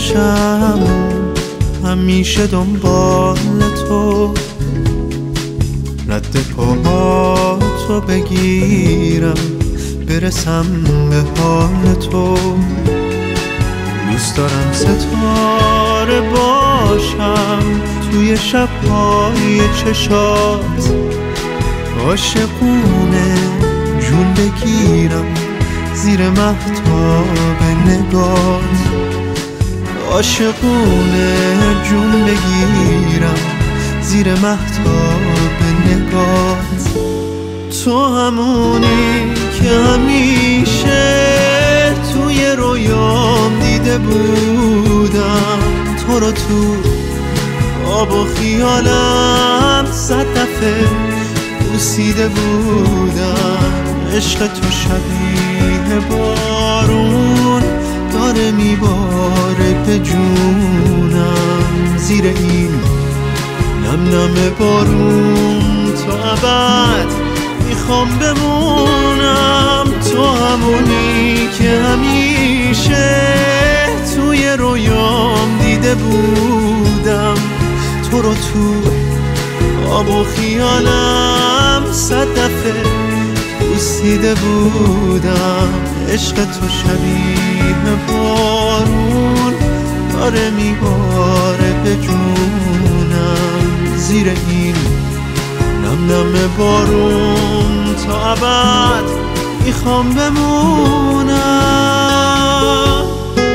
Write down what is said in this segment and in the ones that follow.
باشم همیشه دنبال تو، رد پاهاتو بگیرم برسم به حال تو. دوست دارم ستاره باشم توی شب‌های چشات، عاشقونه جون بگیرم زیر مهتاب نگات، عاشقونه جون بگیرم زیر مهتاب نگات. تو همونی که همیشه توی رویام دیده بودم، تو رو تو آب و خیالم 100 دفعه بوسیده بودم. عشق تو شبیه بارون داره میباره به جونم، زیر این نم نم بارون تا ابد میخوام بمونم. تو همونی که همیشه توی رویام دیده بودم، تو رو تو آب و خیالم 100 دفعه بوسیده بودم. عشق تو شبیه بارون داره میباره به جونم، زیر این نم نم بارون تا ابد میخوام بمونم.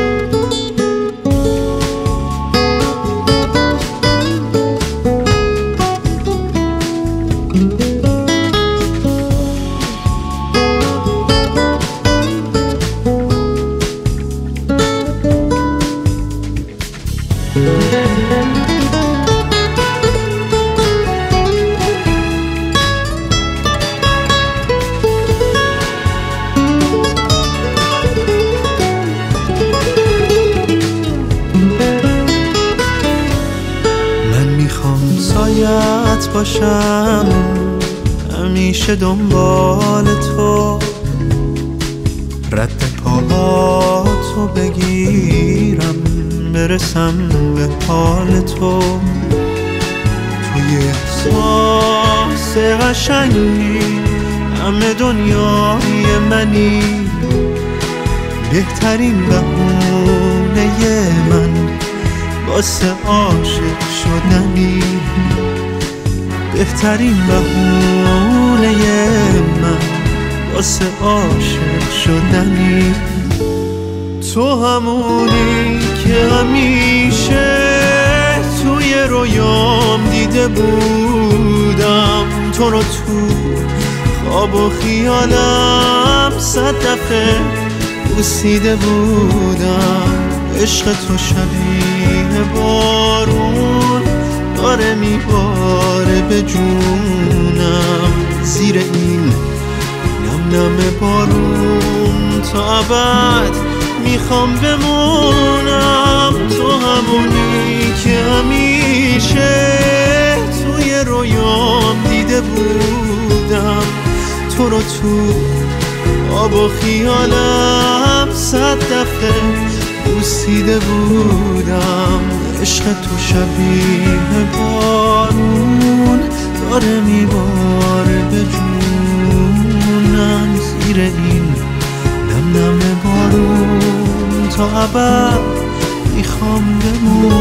سایت باشم همیشه دنبال تو، رد پاهاتو بگیرم برسم به حال تو. توی احساس قشنگی همه دنیای منی، بهترین بهونه من واسه عاشق شدنی، بهترین بهونه من واسه عاشق شدنی. تو همونی که همیشه توی رویام دیده بودم، تو رو تو خواب و خیالم 100 دفعه بوسیده بودم. عشق تو شبیه بارون داره میباره به جونم، زیر این نم نم بارون تا ابد میخوام بمونم. تو همونی که همیشه توی رویام دیده بودم، تو رو تو آب و خیالم 100 دفعه بوسیده بودم. عشق تو شبیه بارون داره میباره به جونم، زیر این نم نم بارون تا ابد میخوام بمونم.